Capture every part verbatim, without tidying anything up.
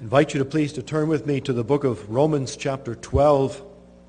invite you to please to turn with me to the book of Romans chapter twelve.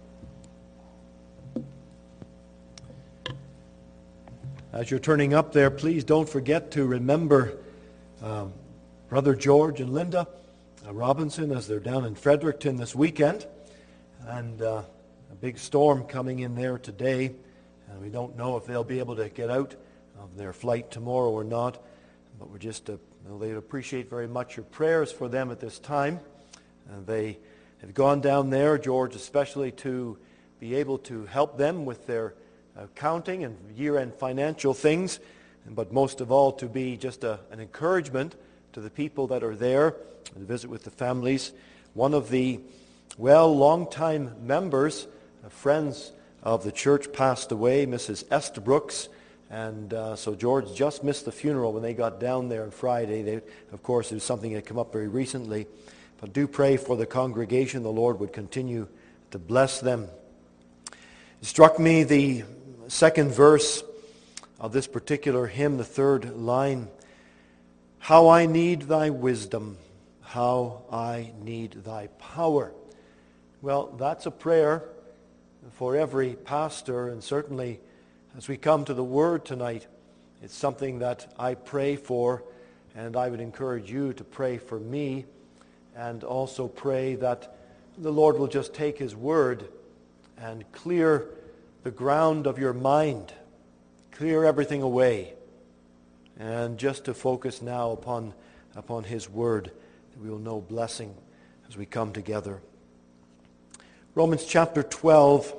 As you're turning up there, please don't forget to remember um, Brother George and Linda uh, Robinson as they're down in Fredericton this weekend. And uh, a big storm coming in there today. And we don't know if they'll be able to get out of their flight tomorrow or not. But we're just, uh, well, they'd appreciate very much your prayers for them at this time. And they have gone down there, George especially, to be able to help them with their accounting and year-end financial things, but most of all to be just a, an encouragement to the people that are there and visit with the families. One of the, well, long-time members, uh, friends of the church passed away, Missus Estabrooks, and uh, so George just missed the funeral when they got down there on Friday. They, of course, it was something that had come up very recently, but do pray for the congregation. The Lord would continue to bless them. It struck me the second verse of this particular hymn, the third line, how I need thy wisdom, how I need thy power. Well, that's a prayer for every pastor, and certainly as we come to the Word tonight, it's something that I pray for, and I would encourage you to pray for me, and also pray that the Lord will just take His Word and clear the ground of your mind, clear everything away, and just to focus now upon, upon His Word, that we will know blessing as we come together. Romans chapter twelve,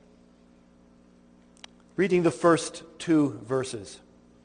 reading the first two verses.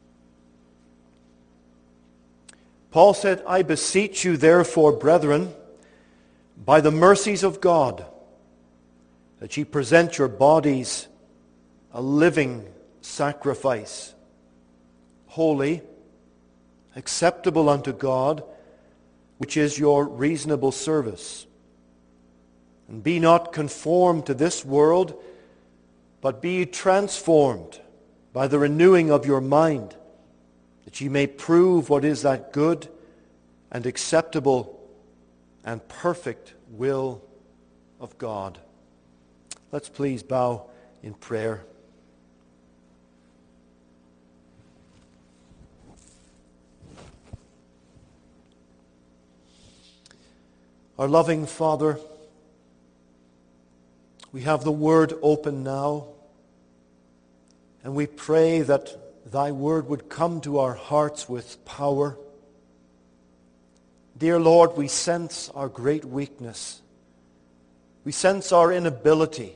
Paul said, I beseech you therefore, brethren, by the mercies of God, that ye present your bodies a living sacrifice, holy, acceptable unto God, which is your reasonable service. And be not conformed to this world, but be ye transformed by the renewing of your mind, that ye may prove what is that good and acceptable and perfect will of God. Let's please bow in prayer. Our loving Father, we have the Word open now, and we pray that Thy Word would come to our hearts with power. Dear Lord, we sense our great weakness. We sense our inability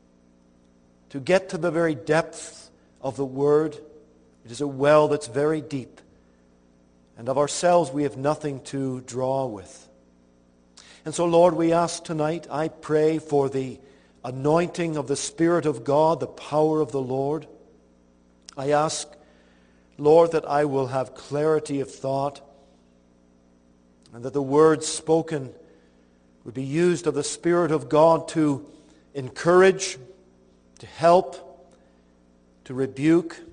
to get to the very depth of the Word. It is a well that's very deep, and of ourselves we have nothing to draw with. And so, Lord, we ask tonight, I pray for the anointing of the Spirit of God, the power of the Lord. I ask, Lord, that I will have clarity of thought, and that the words spoken would be used of the Spirit of God to encourage, to help, to rebuke,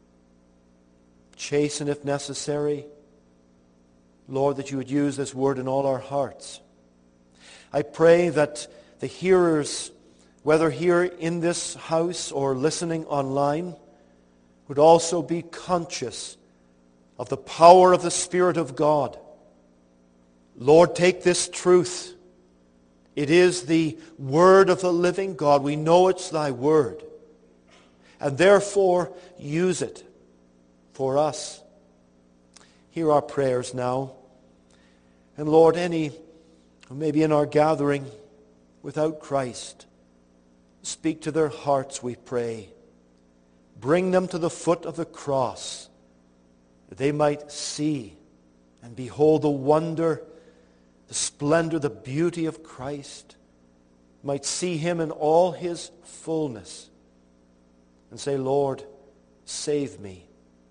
chasten if necessary. Lord, that you would use this word in all our hearts. I pray that the hearers, whether here in this house or listening online, would also be conscious of the power of the Spirit of God. Lord, take this truth. It is the Word of the living God. We know it's Thy Word. And therefore, use it for us. Hear our prayers now. And Lord, any who may be in our gathering without Christ, speak to their hearts, we pray. Bring them to the foot of the cross, that they might see and behold the wonder, the splendor, the beauty of Christ, might see Him in all His fullness, and say, Lord, save me.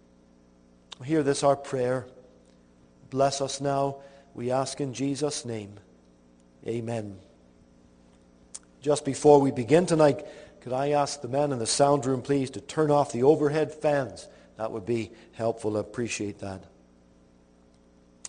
Hear this, our prayer. Bless us now, we ask in Jesus' name. Amen. Just before we begin tonight, could I ask the men in the sound room, please, to turn off the overhead fans? That would be helpful. I appreciate that.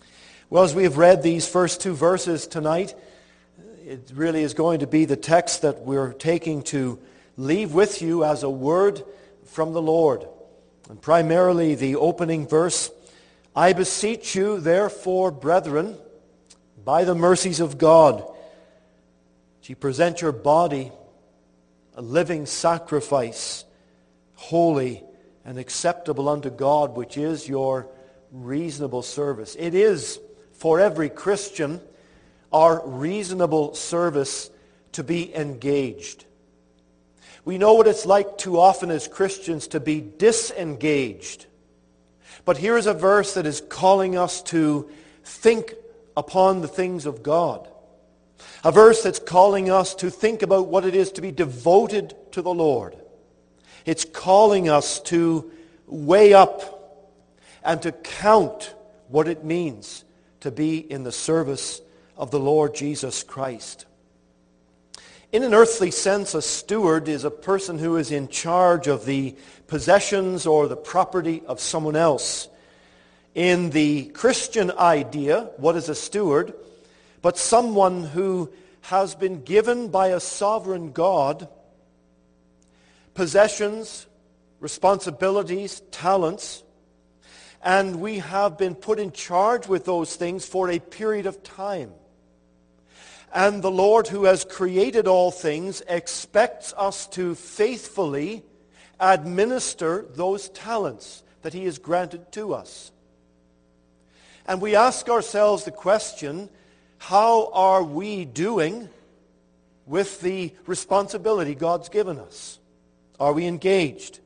Well, as we have read these first two verses tonight, it really is going to be the text that we're taking to leave with you as a word from the Lord. And primarily the opening verse, I beseech you, therefore, brethren, by the mercies of God, that ye present your body a living sacrifice, holy and acceptable unto God, which is your reasonable service. It is for every Christian our reasonable service to be engaged. We know what it's like too often as Christians to be disengaged. But here is a verse that is calling us to think upon the things of God. A verse that's calling us to think about what it is to be devoted to the Lord. It's calling us to weigh up and to count what it means to be in the service of the Lord Jesus Christ. In an earthly sense, a steward is a person who is in charge of the possessions or the property of someone else. In the Christian idea, what is a steward? But someone who has been given by a sovereign God possessions, responsibilities, talents, and we have been put in charge with those things for a period of time. And the Lord, who has created all things, expects us to faithfully administer those talents that He has granted to us. And we ask ourselves the question, how are we doing with the responsibility God's given us? Are we engaged?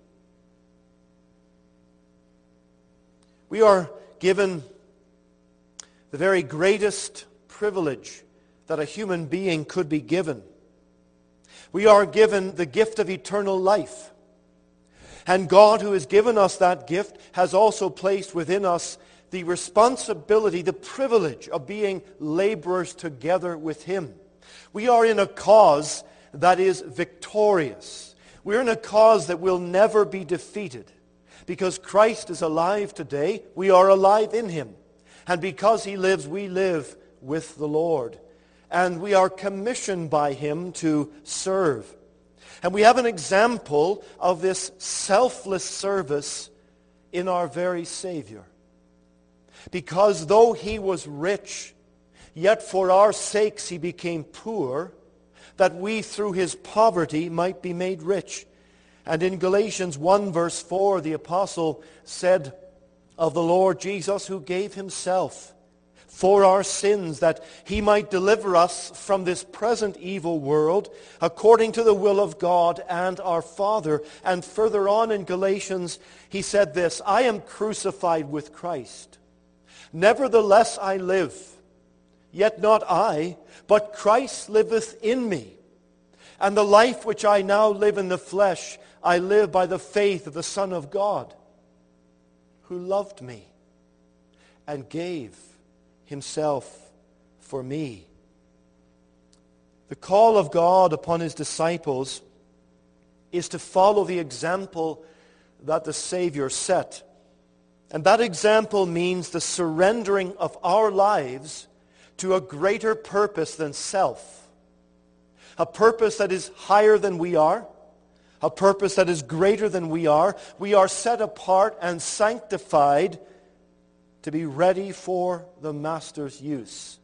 We are given the very greatest privilege that a human being could be given. We are given the gift of eternal life. And God, who has given us that gift, has also placed within us the responsibility, the privilege of being laborers together with Him. We are in a cause that is victorious. We're in a cause that will never be defeated. Because Christ is alive today, we are alive in Him. And because He lives, we live with the Lord. And we are commissioned by Him to serve. And we have an example of this selfless service in our very Savior. Because though He was rich, yet for our sakes He became poor, that we through His poverty might be made rich. And in Galatians one verse four, the apostle said of the Lord Jesus, who gave Himself for our sins, that He might deliver us from this present evil world, according to the will of God and our Father. And further on in Galatians, he said this, I am crucified with Christ. Nevertheless I live, yet not I, but Christ liveth in me. And the life which I now live in the flesh, I live by the faith of the Son of God, who loved me and gave Himself for me. The call of God upon His disciples is to follow the example that the Savior set. And that example means the surrendering of our lives to a greater purpose than self. A purpose that is higher than we are. A purpose that is greater than we are. We are set apart and sanctified to be ready for the Master's use.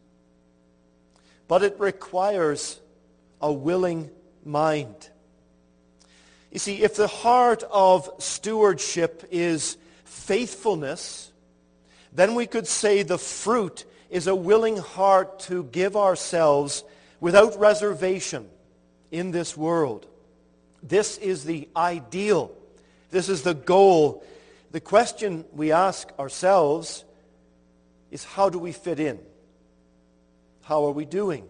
But it requires a willing mind. You see, if the heart of stewardship is faithfulness, then we could say the fruit is a willing heart to give ourselves without reservation in this world. This is the ideal. This is the goal. The question we ask ourselves is, how do we fit in? How are we doing?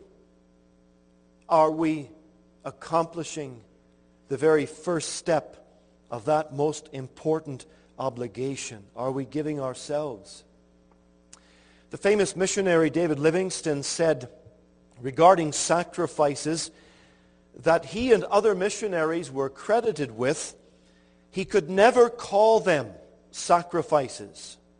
Are we accomplishing the very first step of that most important obligation? Are we giving ourselves? The famous missionary David Livingstone said regarding sacrifices that he and other missionaries were credited with, he could never call them sacrifices.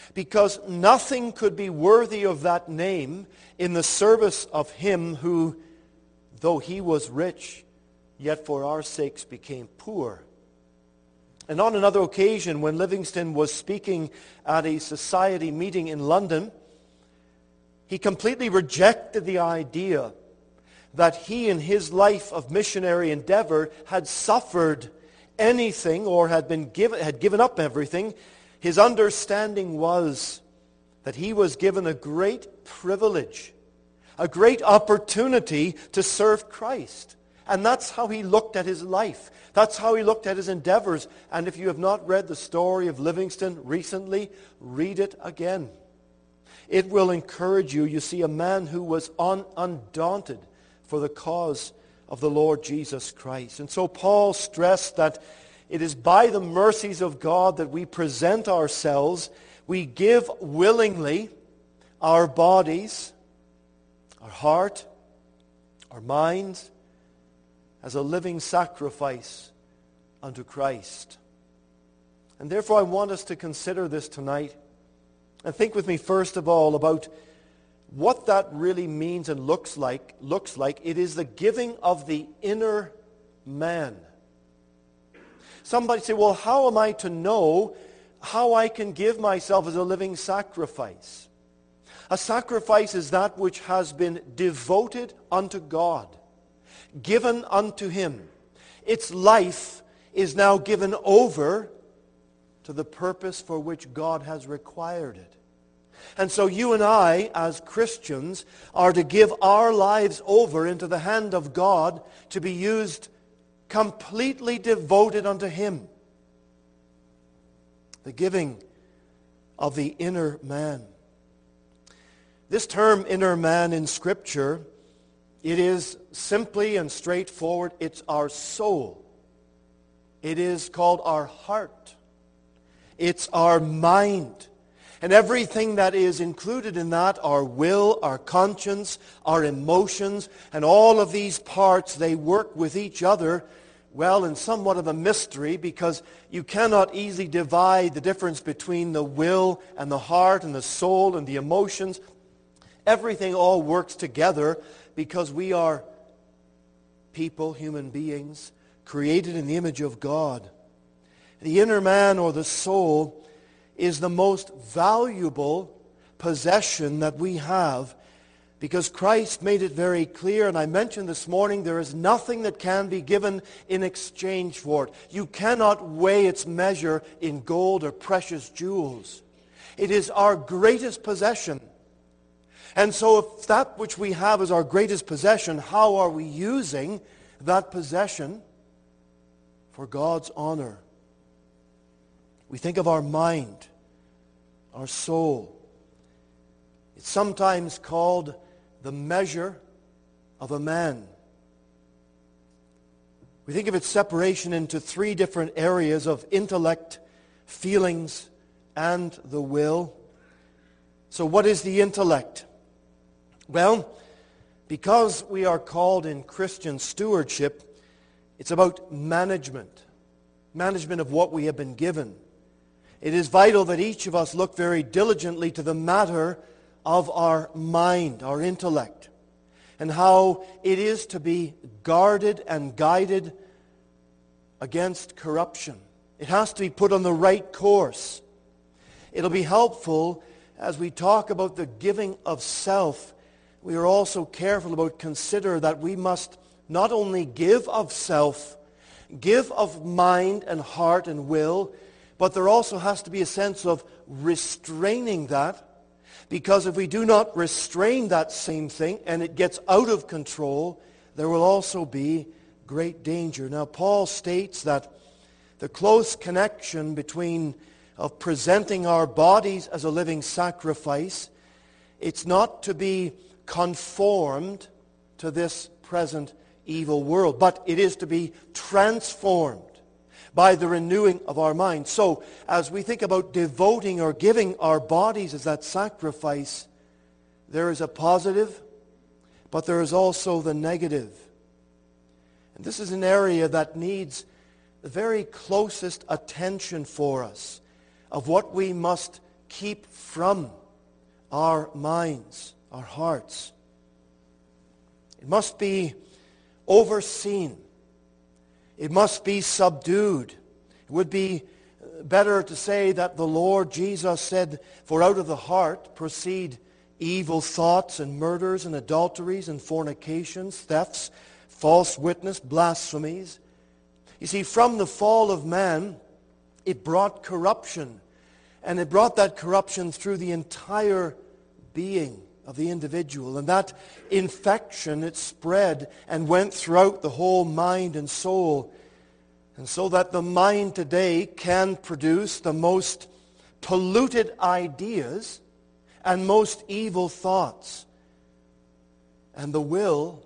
because nothing could be worthy of that name in the service of him who, though he was rich, yet for our sakes became poor. And on another occasion, when Livingstone was speaking at a society meeting in London, he completely rejected the idea that he in his life of missionary endeavor had suffered anything or had been given had given up everything. His understanding was that he was given a great privilege, a great opportunity to serve Christ. And that's how he looked at his life. That's how he looked at his endeavors. And if you have not read the story of Livingstone recently, read it again. It will encourage you. You see, a man who was un- undaunted for the cause of the Lord Jesus Christ. And so Paul stressed that it is by the mercies of God that we present ourselves. We give willingly our bodies, our heart, our minds, as a living sacrifice unto Christ. And therefore I want us to consider this tonight. And think with me first of all about what that really means and looks like. Looks like it is the giving of the inner man. Somebody say, well, how am I to know how I can give myself as a living sacrifice? A sacrifice is that which has been devoted unto God, given unto him. Its life is now given over to the purpose for which God has required it. And so you and I, as Christians, are to give our lives over into the hand of God to be used completely devoted unto him. The giving of the inner man. This term inner man in Scripture, it is simply and straightforward, it's our soul. It is called our heart. It's our mind. And everything that is included in that, our will, our conscience, our emotions, and all of these parts, they work with each other, well, in somewhat of a mystery, because you cannot easily divide the difference between the will and the heart and the soul and the emotions. Everything all works together because we are people, human beings, created in the image of God. The inner man or the soul is the most valuable possession that we have, because Christ made it very clear, and I mentioned this morning, there is nothing that can be given in exchange for it. You cannot weigh its measure in gold or precious jewels. It is our greatest possession. And so if that which we have is our greatest possession, how are we using that possession for God's honor? We think of our mind, our soul. It's sometimes called the measure of a man. We think of its separation into three different areas of intellect, feelings, and the will. So what is the intellect? Well, because we are called in Christian stewardship, it's about management. Management of what we have been given. It is vital that each of us look very diligently to the matter of our mind, our intellect, and how it is to be guarded and guided against corruption. It has to be put on the right course. It'll be helpful as we talk about the giving of self. We are also careful about consider that we must not only give of self, give of mind and heart and will, but there also has to be a sense of restraining that, because if we do not restrain that same thing and it gets out of control, there will also be great danger. Now, Paul states that the close connection between of presenting our bodies as a living sacrifice, it's not to be conformed to this present evil world, but it is to be transformed by the renewing of our mind. So, as we think about devoting or giving our bodies as that sacrifice, there is a positive, but there is also the negative. And this is an area that needs the very closest attention for us of what we must keep from our minds, our hearts. It must be overseen. It must be subdued. It would be better to say that the Lord Jesus said, "For out of the heart proceed evil thoughts and murders and adulteries and fornications, thefts, false witness, blasphemies." You see, from the fall of man, it brought corruption. And it brought that corruption through the entire being of the individual. And that infection, it spread and went throughout the whole mind and soul. And so that the mind today can produce the most polluted ideas and most evil thoughts. And the will,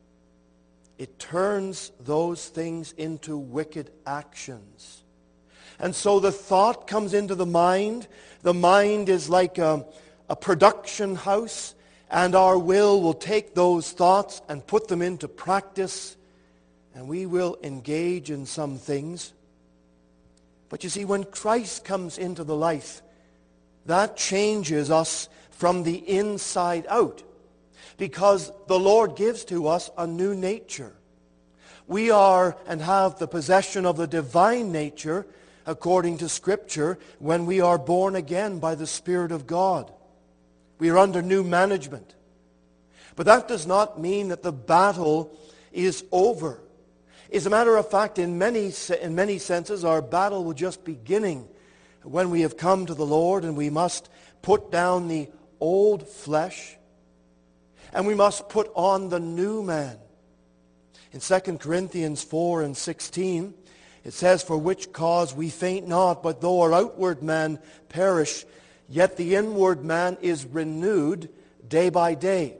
it turns those things into wicked actions. And so the thought comes into the mind. The mind is like a, a production house, and our will will take those thoughts and put them into practice, and we will engage in some things. But you see, when Christ comes into the life, that changes us from the inside out, because the Lord gives to us a new nature. We are and have the possession of the divine nature, according to Scripture, when we are born again by the Spirit of God. We are under new management. But that does not mean that the battle is over. As a matter of fact, in many, in many senses, our battle will just beginning when we have come to the Lord, and we must put down the old flesh, and we must put on the new man. In Second Corinthians four and sixteen, it says, "For which cause we faint not, but though our outward man perish, yet the inward man is renewed day by day."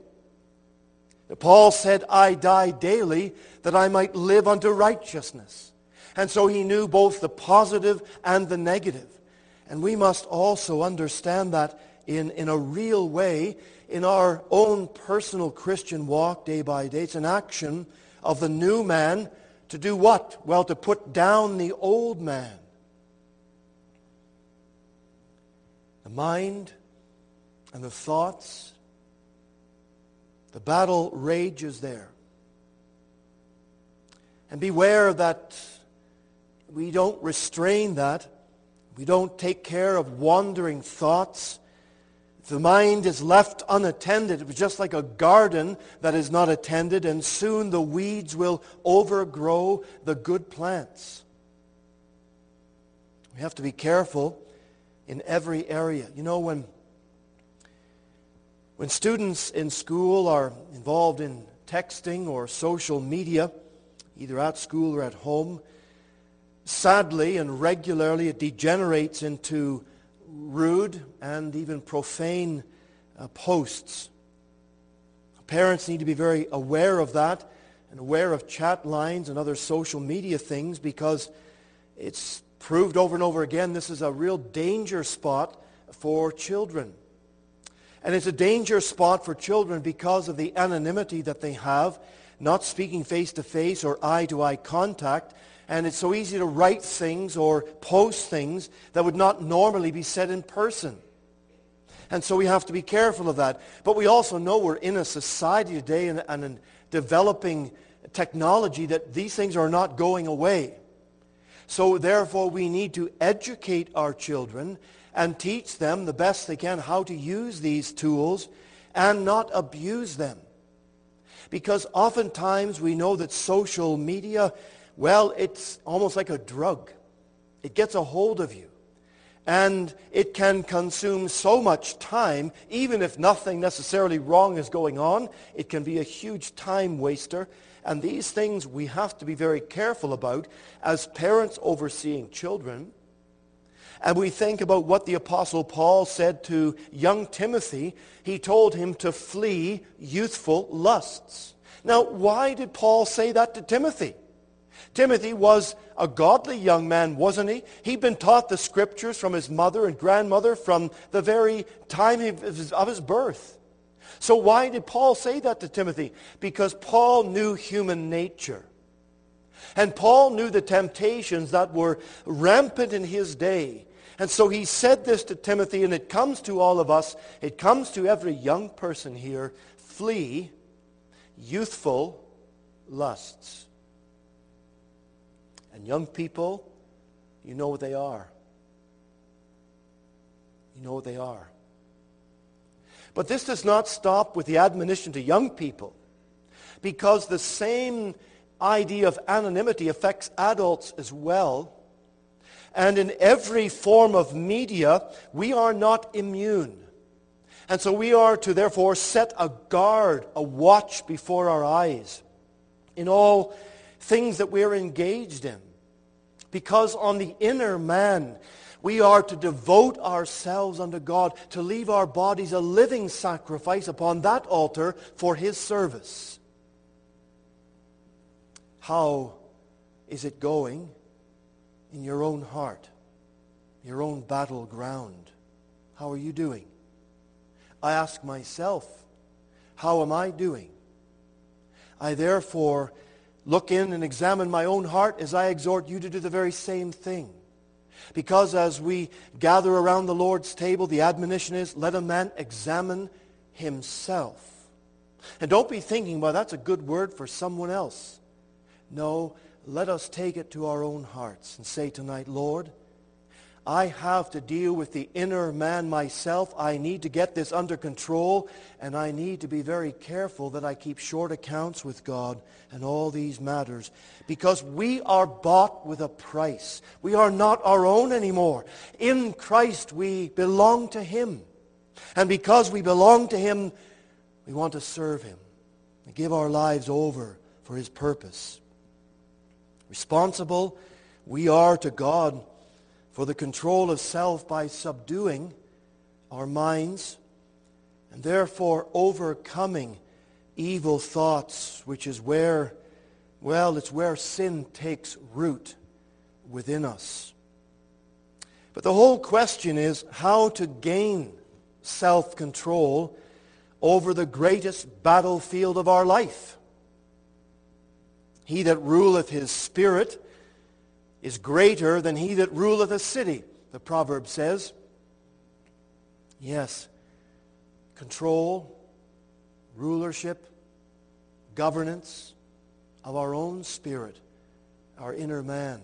Paul said, "I die daily that I might live unto righteousness." And so he knew both the positive and the negative. And we must also understand that in, in a real way in our own personal Christian walk day by day. It's an action of the new man. To do what? Well, to put down the old man. The mind and the thoughts, the battle rages there. And beware that we don't restrain that. We don't take care of wandering thoughts. If the mind is left unattended, it was just like a garden that is not attended, and soon the weeds will overgrow the good plants. We have to be careful in every area. You know, when, when students in school are involved in texting or social media, either at school or at home, sadly and regularly it degenerates into rude and even profane uh, posts. Parents need to be very aware of that and aware of chat lines and other social media things, because it's proved over and over again this is a real danger spot for children. And it's a danger spot for children because of the anonymity that they have, not speaking face-to-face or eye-to-eye contact. And it's so easy to write things or post things that would not normally be said in person. And so we have to be careful of that. But we also know we're in a society today and, and in developing technology that these things are not going away. So therefore we need to educate our children and teach them the best they can how to use these tools and not abuse them. Because oftentimes we know that social media, well, it's almost like a drug. It gets a hold of you. And it can consume so much time, even if nothing necessarily wrong is going on. It can be a huge time waster. And these things we have to be very careful about as parents overseeing children. And we think about what the Apostle Paul said to young Timothy. He told him to flee youthful lusts. Now, why did Paul say that to Timothy? Timothy was a godly young man, wasn't he? He'd been taught the Scriptures from his mother and grandmother from the very time of his, of his birth. So why did Paul say that to Timothy? Because Paul knew human nature. And Paul knew the temptations that were rampant in his day. And so he said this to Timothy, and it comes to all of us. It comes to every young person here. Flee youthful lusts. And young people, you know what they are. You know what they are. But this does not stop with the admonition to young people, because the same idea of anonymity affects adults as well. And in every form of media, we are not immune. And so we are to therefore set a guard, a watch before our eyes in all things that we're engaged in. Because on the inner man, we are to devote ourselves unto God, to leave our bodies a living sacrifice upon that altar for His service. How is it going in your own heart, your own battleground? How are you doing? I ask myself, how am I doing? I therefore look in and examine my own heart as I exhort you to do the very same thing. Because as we gather around the Lord's table, the admonition is, let a man examine himself. And don't be thinking, well, that's a good word for someone else. No, let us take it to our own hearts and say tonight, Lord, I have to deal with the inner man myself. I need to get this under control, and I need to be very careful that I keep short accounts with God and all these matters, because we are bought with a price. We are not our own anymore. In Christ we belong to Him. And because we belong to Him, we want to serve Him and give our lives over for His purpose. Responsible we are to God for the control of self by subduing our minds and therefore overcoming evil thoughts, which is where, well, it's where sin takes root within us. But the whole question is how to gain self-control over the greatest battlefield of our life. He that ruleth his spirit is greater than he that ruleth a city, the proverb says. Yes, control, rulership, governance of our own spirit, our inner man.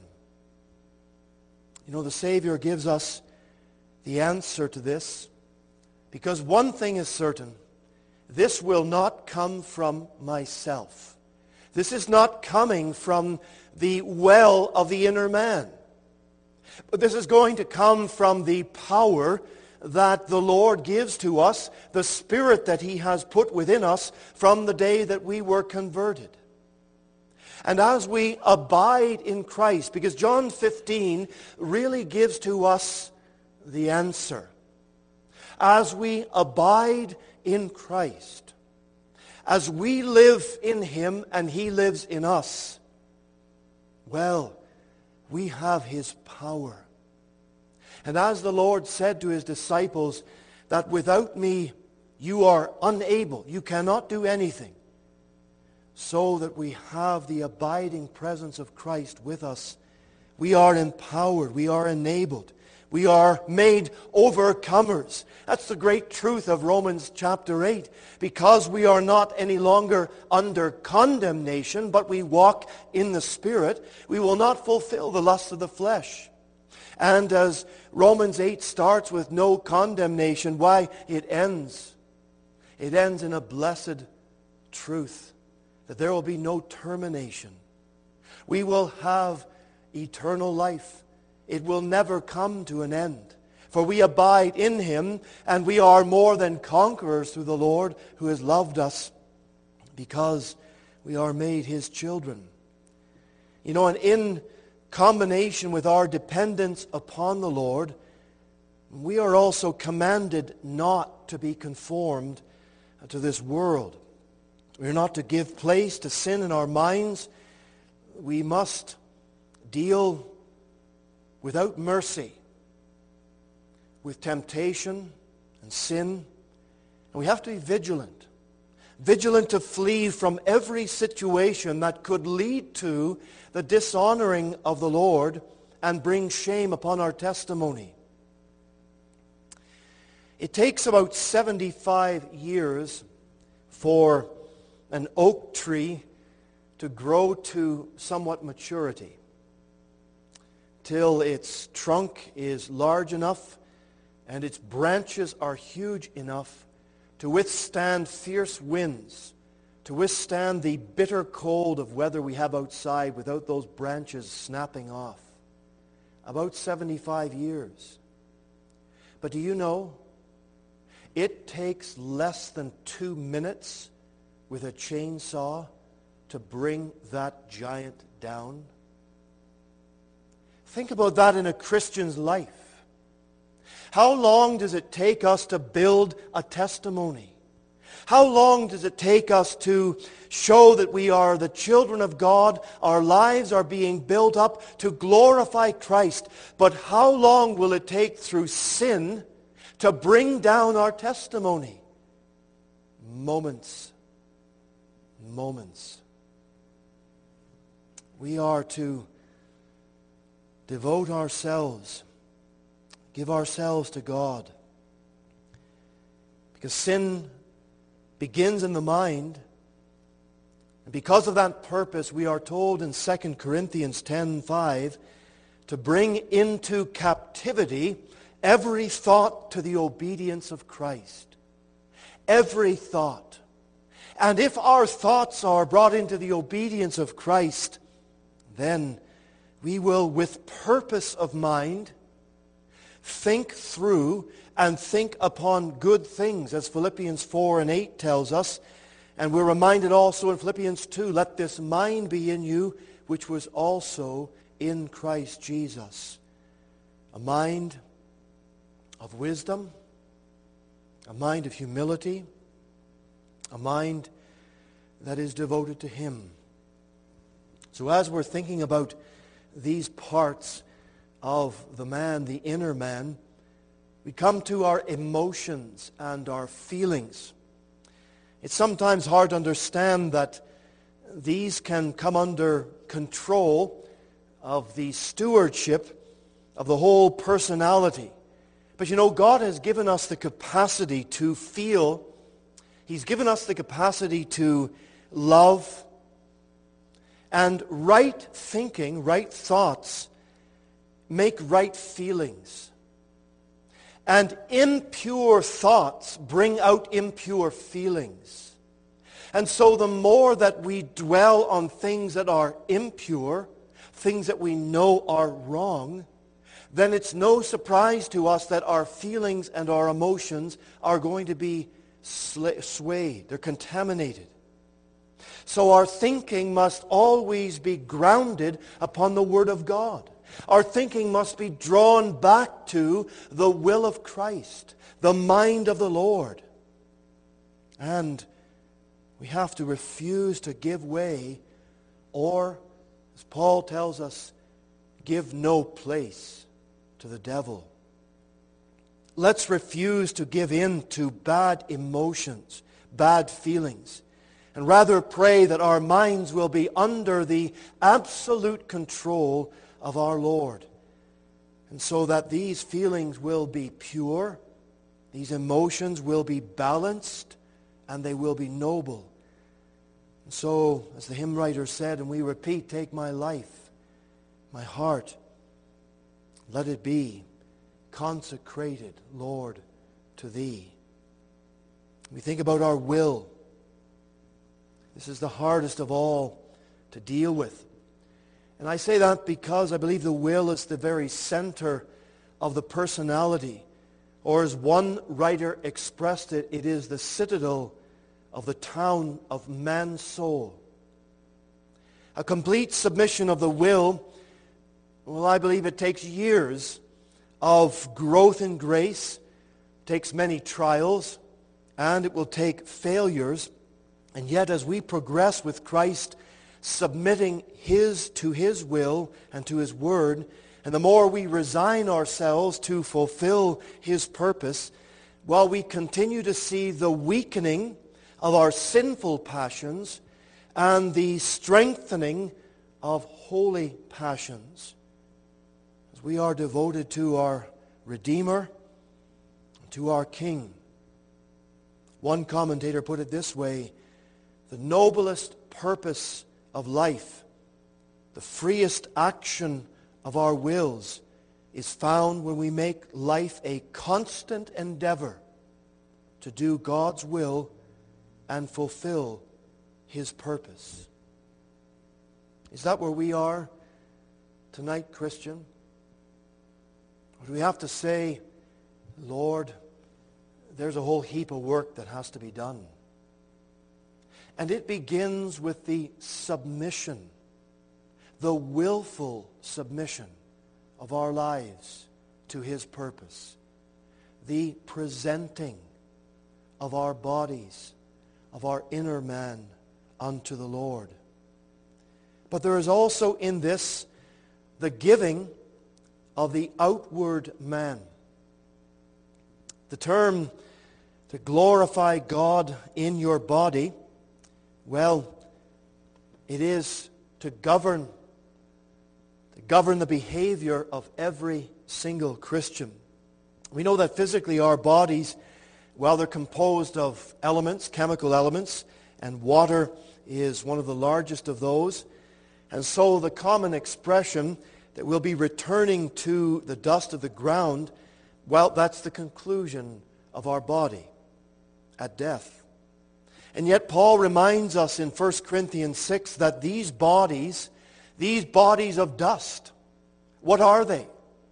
You know, the Savior gives us the answer to this, because one thing is certain: this will not come from myself. This is not coming from the well of the inner man. But this is going to come from the power that the Lord gives to us, the Spirit that He has put within us from the day that we were converted. And as we abide in Christ, because John fifteen really gives to us the answer. As we abide in Christ, as we live in Him and He lives in us, well, we have His power. And as the Lord said to His disciples, that without me you are unable, you cannot do anything, so that we have the abiding presence of Christ with us, we are empowered, we are enabled, we are made overcomers. That's the great truth of Romans chapter eight. Because we are not any longer under condemnation, but we walk in the Spirit, we will not fulfill the lusts of the flesh. And as Romans eight starts with no condemnation, why? It ends. It ends in a blessed truth, that there will be no termination. We will have eternal life. It will never come to an end. For we abide in Him, and we are more than conquerors through the Lord who has loved us, because we are made His children. You know, and in combination with our dependence upon the Lord, we are also commanded not to be conformed to this world. We are not to give place to sin in our minds. We must deal without mercy with temptation and sin. And we have to be vigilant. Vigilant to flee from every situation that could lead to the dishonoring of the Lord and bring shame upon our testimony. It takes about seventy-five years for an oak tree to grow to somewhat maturity, till its trunk is large enough and its branches are huge enough to withstand fierce winds, to withstand the bitter cold of weather we have outside without those branches snapping off. About seventy-five years. But do you know, it takes less than two minutes with a chainsaw to bring that giant down? Think about that in a Christian's life. How long does it take us to build a testimony? How long does it take us to show that we are the children of God? Our lives are being built up to glorify Christ. But how long will it take through sin to bring down our testimony? Moments. Moments. We are to devote ourselves, give ourselves to God. Because sin begins in the mind. And because of that purpose, we are told in Second Corinthians ten five to bring into captivity every thought to the obedience of Christ. Every thought. And if our thoughts are brought into the obedience of Christ, then we will, with purpose of mind, think through and think upon good things, as Philippians four and eight tells us. And we're reminded also in Philippians two, let this mind be in you, which was also in Christ Jesus. A mind of wisdom, a mind of humility, a mind that is devoted to Him. So as we're thinking about these parts of the man, the inner man, we come to our emotions and our feelings. It's sometimes hard to understand that these can come under control of the stewardship of the whole personality. But you know, God has given us the capacity to feel. He's given us the capacity to love. And right thinking, right thoughts, make right feelings. And impure thoughts bring out impure feelings. And so the more that we dwell on things that are impure, things that we know are wrong, then it's no surprise to us that our feelings and our emotions are going to be swayed. They're contaminated. So our thinking must always be grounded upon the Word of God. Our thinking must be drawn back to the will of Christ, the mind of the Lord. And we have to refuse to give way, or, as Paul tells us, give no place to the devil. Let's refuse to give in to bad emotions, bad feelings, and rather pray that our minds will be under the absolute control of our Lord. And so that these feelings will be pure, these emotions will be balanced, and they will be noble. And so, as the hymn writer said, and we repeat, take my life, my heart, let it be consecrated, Lord, to Thee. We think about our will. This is the hardest of all to deal with. And I say that because I believe the will is the very center of the personality. Or as one writer expressed it, it is the citadel of the town of man's soul. A complete submission of the will, well, I believe it takes years of growth in grace, takes many trials, and it will take failures. And yet as we progress with Christ, submitting His to His will and to His Word, and the more we resign ourselves to fulfill His purpose, while we continue to see the weakening of our sinful passions and the strengthening of holy passions, as we are devoted to our Redeemer, to our King. One commentator put it this way: the noblest purpose of life, the freest action of our wills, is found when we make life a constant endeavor to do God's will and fulfill His purpose. Is that where we are tonight, Christian? Or do we have to say, Lord, there's a whole heap of work that has to be done? And it begins with the submission, the willful submission of our lives to His purpose, the presenting of our bodies, of our inner man unto the Lord. But there is also in this the giving of the outward man. The term to glorify God in your body, well, it is to govern, to govern the behavior of every single Christian. We know that physically our bodies, well, they're composed of elements, chemical elements, and water is one of the largest of those. And so the common expression that we'll be returning to the dust of the ground, well, that's the conclusion of our body at death. And yet Paul reminds us in First Corinthians six that these bodies, these bodies of dust, what are they?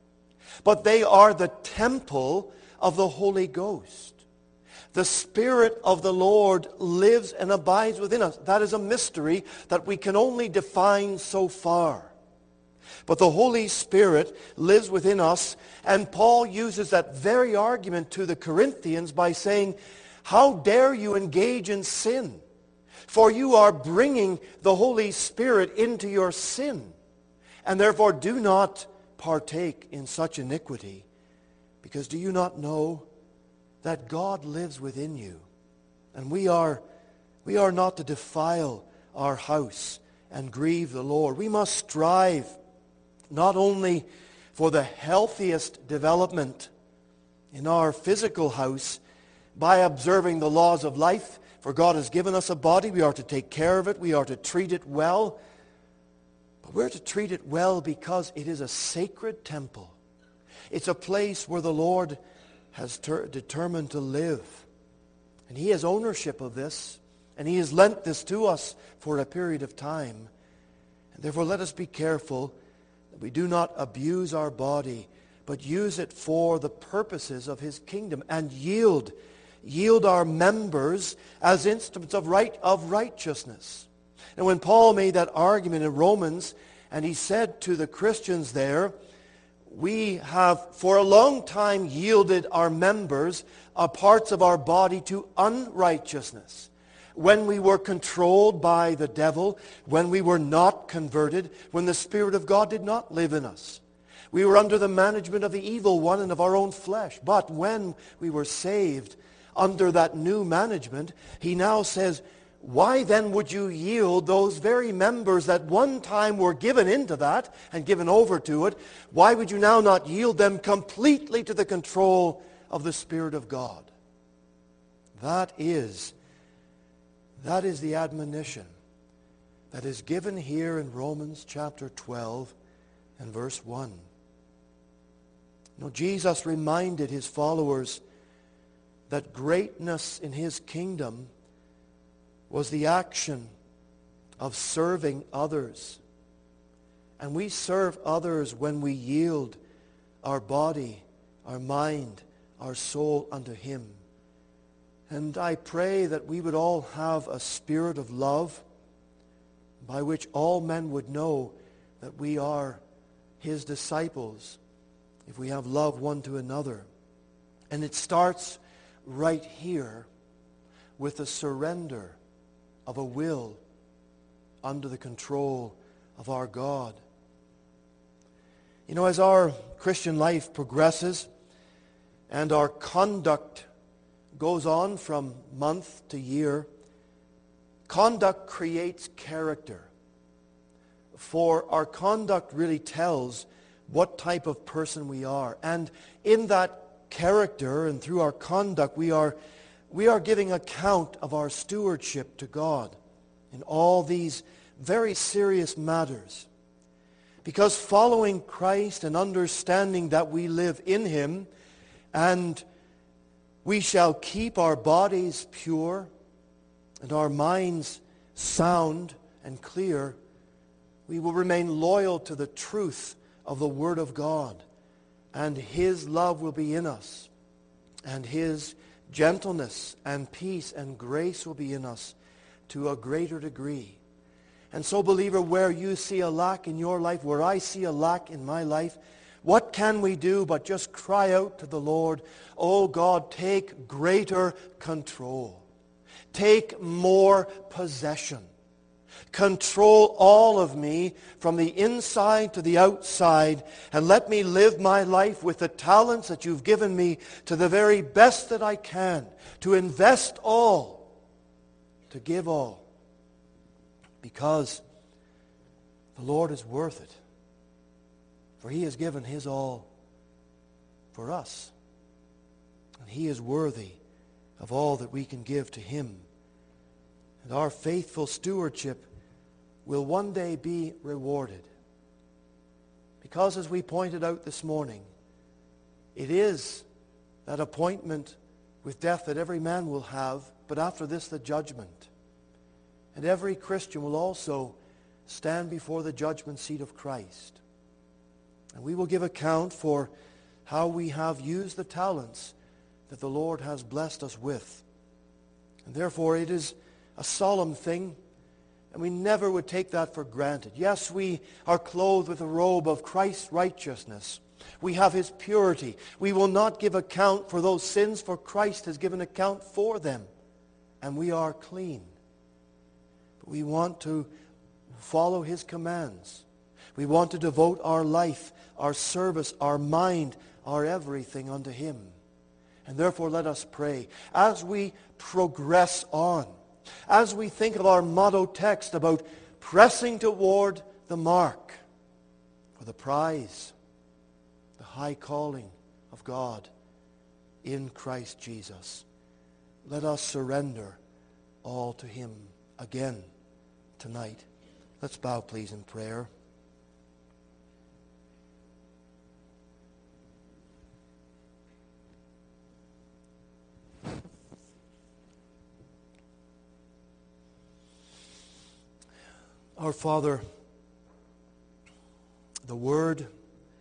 But they are the temple of the Holy Ghost. The Spirit of the Lord lives and abides within us. That is a mystery that we can only define so far. But the Holy Spirit lives within us, and Paul uses that very argument to the Corinthians by saying, how dare you engage in sin? For you are bringing the Holy Spirit into your sin, and therefore do not partake in such iniquity. Because do you not know that God lives within you? And we are, we are not to defile our house and grieve the Lord. We must strive not only for the healthiest development in our physical house by observing the laws of life, for God has given us a body, we are to take care of it, we are to treat it well, but we're to treat it well because it is a sacred temple. It's a place where the Lord has ter- determined to live. And He has ownership of this, and He has lent this to us for a period of time. And therefore let us be careful that we do not abuse our body, but use it for the purposes of His kingdom, and yield, yield our members as instruments of right of righteousness. And when Paul made that argument in Romans, and he said to the Christians there, we have for a long time yielded our members, uh, parts of our body, to unrighteousness. When we were controlled by the devil, when we were not converted, when the Spirit of God did not live in us. We were under the management of the evil one and of our own flesh. But when we were saved under that new management, he now says, why then would you yield those very members that one time were given into that and given over to it? Why would you now not yield them completely to the control of the Spirit of God? That is, that is the admonition that is given here in Romans chapter twelve and verse one. You know, Jesus reminded His followers that greatness in His kingdom was the action of serving others. And we serve others when we yield our body, our mind, our soul unto Him. And I pray that we would all have a spirit of love by which all men would know that we are His disciples if we have love one to another. And it starts right here with a surrender of a will under the control of our God. You know, as our Christian life progresses and our conduct goes on from month to year, conduct creates character. For our conduct really tells what type of person we are. And in that character and through our conduct, we are, we are giving account of our stewardship to God in all these very serious matters. Because following Christ and understanding that we live in him, and we shall keep our bodies pure and our minds sound and clear, we will remain loyal to the truth of the Word of God, and his love will be in us, and his gentleness and peace and grace will be in us to a greater degree. And so, believer, where you see a lack in your life, where I see a lack in my life, what can we do but just cry out to the Lord, "Oh God, take greater control. Take more possession. Control all of me from the inside to the outside, and let me live my life with the talents that you've given me to the very best that I can, to invest all, to give all, because the Lord is worth it. For he has given his all for us. And he is worthy of all that we can give to him. And our faithful stewardship will one day be rewarded. Because as we pointed out this morning, it is that appointment with death that every man will have, but after this the judgment. And every Christian will also stand before the judgment seat of Christ. And we will give account for how we have used the talents that the Lord has blessed us with. And therefore it is a solemn thing, and we never would take that for granted. Yes, we are clothed with a robe of Christ's righteousness. We have his purity. We will not give account for those sins, for Christ has given account for them, and we are clean. But we want to follow his commands. We want to devote our life, our service, our mind, our everything unto him. And therefore let us pray as we progress on, as we think of our motto text about pressing toward the mark for the prize, the high calling of God in Christ Jesus. Let us surrender all to him again tonight. Let's bow, please, in prayer. Our Father, the Word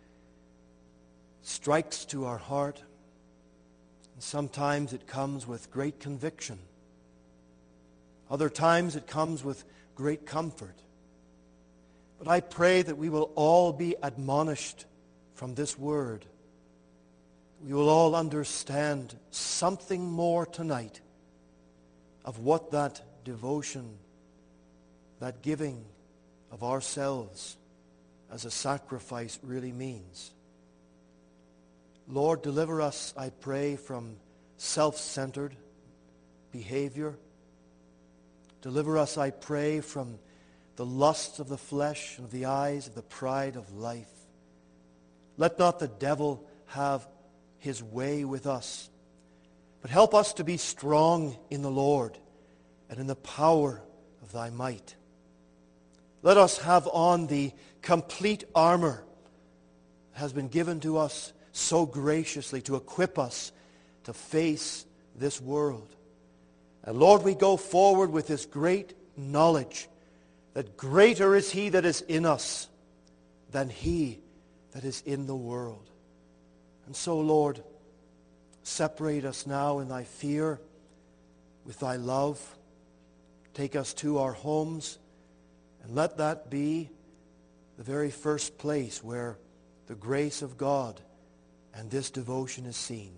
strikes to our heart, and sometimes it comes with great conviction. Other times it comes with great comfort. But I pray that we will all be admonished from this Word. We will all understand something more tonight of what that devotion, that giving of ourselves as a sacrifice really means. Lord, deliver us, I pray, from self-centered behavior. Deliver us, I pray, from the lusts of the flesh and of the eyes, of the pride of life. Let not the devil have his way with us, but help us to be strong in the Lord and in the power of thy might. Let us have on the complete armor that has been given to us so graciously to equip us to face this world. And Lord, we go forward with this great knowledge that greater is he that is in us than he that is in the world. And so, Lord, separate us now in thy fear with thy love. Take us to our homes, and let that be the very first place where the grace of God and this devotion is seen.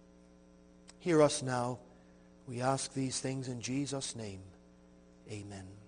Hear us now. We ask these things in Jesus' name. Amen.